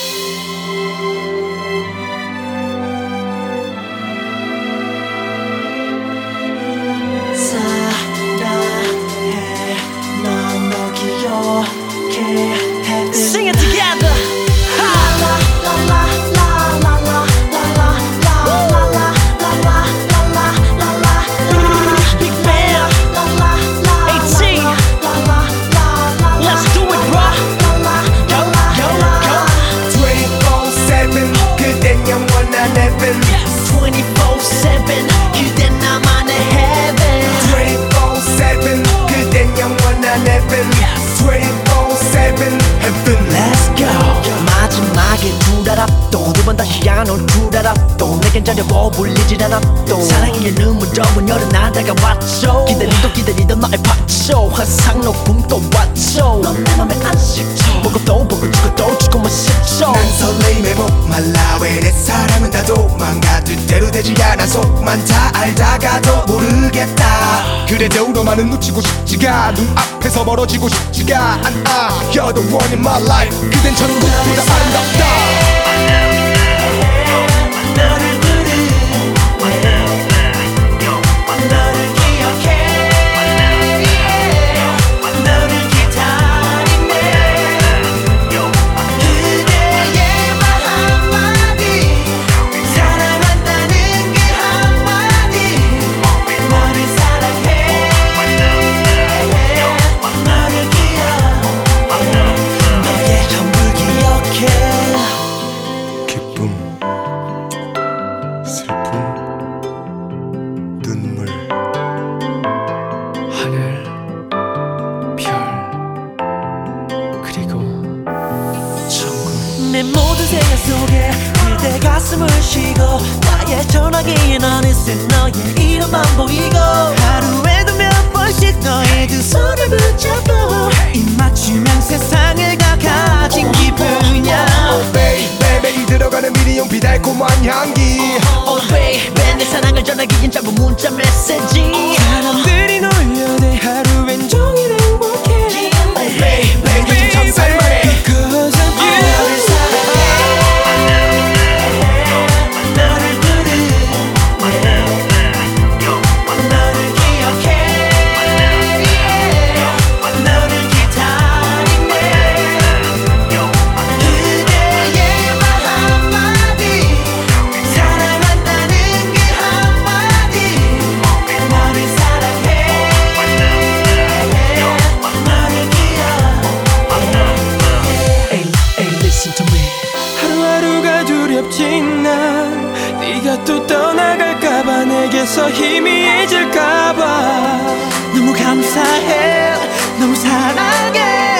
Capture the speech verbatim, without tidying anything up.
Sing it together. Big Bang, eighteen. Let's do it, bro. Go, go, go. twenty-four seven 그댄 영원한 heaven. twenty-four seven 그댄 나만의 heaven. twenty-four seven 그댄 영원한 heaven. twenty-four seven heaven. Let's go. 마지막에 줄 알아 또 두 번 다시 향한 올 줄 알아 또 내겐 전혀 머물리질 않아 또 사랑의 눈물 적은 열은 나다가 왔죠 기다리던 기다리던 나의 파초 환상 높음 또 왔죠 넌 내 맘에 안식처 보고 또 보고 죽고 또 죽고만 싶죠 난 설레임에 목말라 왜 내 사랑은 다 도망가 뜻대로 되지 않아 속만 다 알다가도 모르겠다 그래도 너만은 놓치고 싶지가 눈앞에서 멀어지고 싶지가 않아 You're the one in my life 그댄 천국보다 아름답다 너를 부르 너를 기억해 너를 기다리네 그대의 말 한마디 사랑한다는 그 한마디 너를 사랑해 너를 기억 너의 전부 기억해 기쁨 슬픔 눈물 하늘 별 그리고 천국 내 모든 생각 속에 그대 가슴을 쉬고 나의 전화기엔 어느새 너의 이름만 보이고 하루에도 몇 번씩 너의 두 손을 붙잡고 입 맞추면 세상을 다 가진 기분이야 Oh baby 매일 들어가는 미니홈피 달콤한 향기 Oh baby 내 사랑을 전하기엔 짧은 문자 메시지 사람들이 놀려대 하루엔 종일 행복해 Oh baby 요즘 참살 만해 Cause of you 너를 사랑해 너를 부르 너를 기억해 너를 기다리네 그대의 말 한마디 사랑한다는 그 한마디 너를 사랑해 너를 기억 Hey, hey, listen to me 하루하루가 두렵진 난 네가 또 떠나갈까봐 내게서 희미해질까봐 너무 감사해 너무 사랑해